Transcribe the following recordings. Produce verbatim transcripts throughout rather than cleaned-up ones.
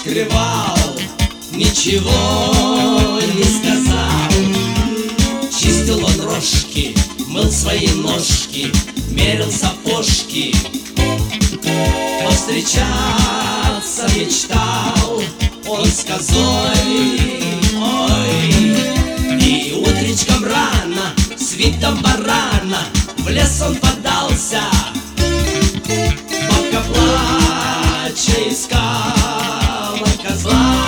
покрывал, ничего не сказал. Чистил он рожки, мыл свои ножки, мерил сапожки. Повстречаться мечтал он с козой, ой. И утречком рано, с видом барана, в лес он подался. Бабка плача искала козла.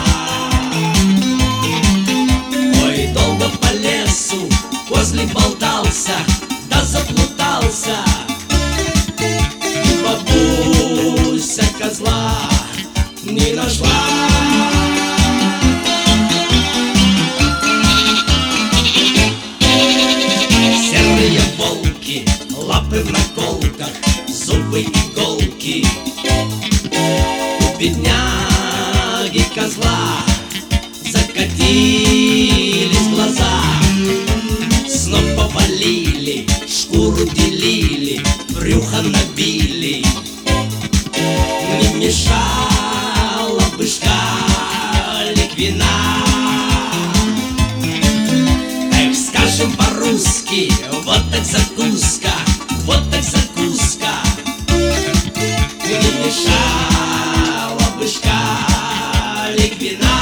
Ой, долго по лесу козлик болтался, да заплутался. И бабуся козла не нашла. Серые волки, лапы в наколках, зубы иголки. У бедняги козла закатились глаза. Сноп повалили, шкуру делили, брюхо набили. Не мешала бы шкалик вина. Эх, скажем по-русски, вот так закуска, вот так закуска. Не мешала бы шкалик вина.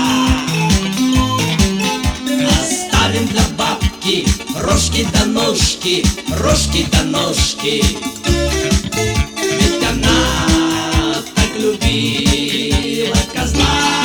Оставим для бабки рожки да ножки, рожки да ножки. Ведь она так любила козла.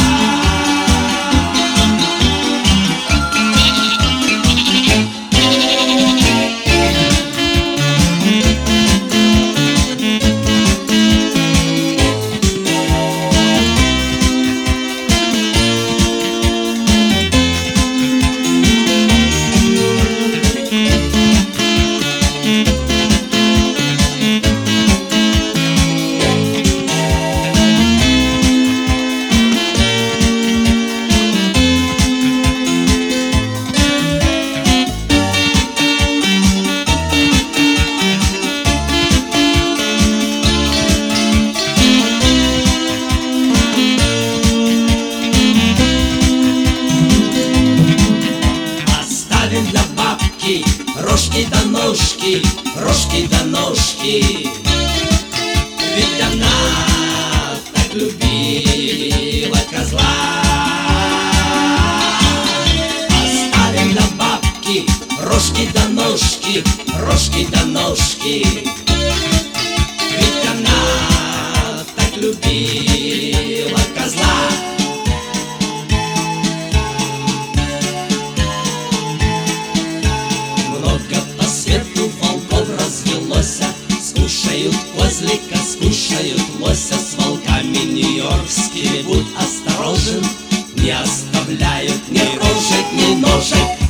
Для бабки рожки да ножки, рожки да ножки. Ведь она так любила козла. Оставим для бабки рожки да ножки, рожки да ножки. Ведь она так любила козла. Скушают козлика, скушают лося. С волками нью-йоркские будь осторожен. Не оставляют ни рожек, ни ножек.